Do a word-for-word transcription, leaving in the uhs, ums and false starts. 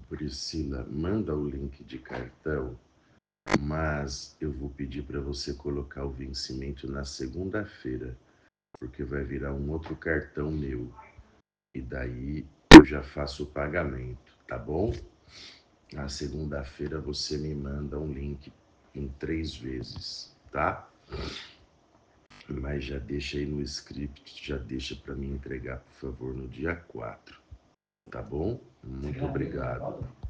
Priscila, manda o link de cartão, mas eu vou pedir para você colocar o vencimento na segunda-feira, porque vai virar um outro cartão meu. E daí eu já faço o pagamento, tá bom? Na segunda-feira você me manda um link em três vezes, tá? Mas já deixa aí no script, já deixa para me entregar, por favor, no dia quatro, tá bom? Muito obrigado.